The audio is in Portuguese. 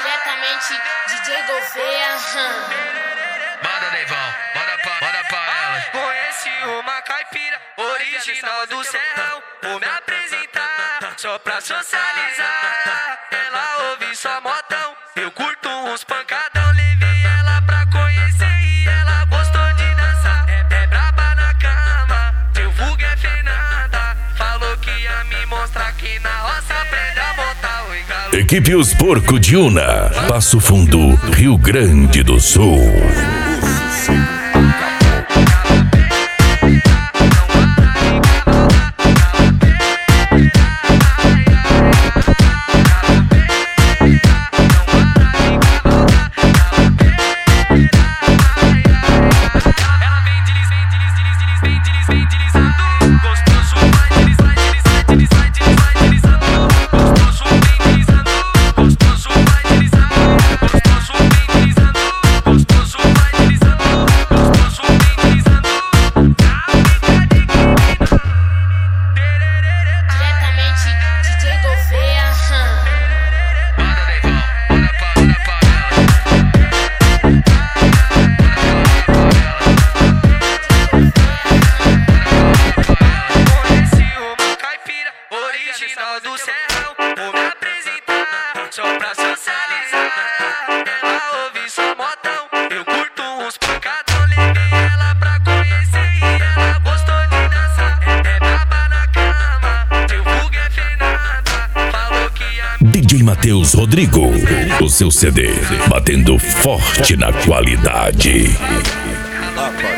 Diretamente DJ Gouveia. Manda, Neivão, manda pra elas. Conheci uma caipira original do Serrão. Vou me apresentar só pra socializar. Ela ouve só modão, eu curto uns pancadão. Levei ela pra conhecer e ela gostou de dançar. É braba na cama, seu vulgo é Fernanda. Falou que ia me mostrar que na roça aprende a montar o engalo. Equipe Os Porco de Una, Passo Fundo, Rio Grande do Sul. Original do Serrão, vou me apresentar só pra socializar. Ela ouve só modão, eu curto uns pancadão. Levei ela pra conhecer e ela gostou de dançar. É braba na cama, seu vulgo é Fernanda. Falou que ia DJ Matheus Rodrigo, o seu CD batendo forte na qualidade.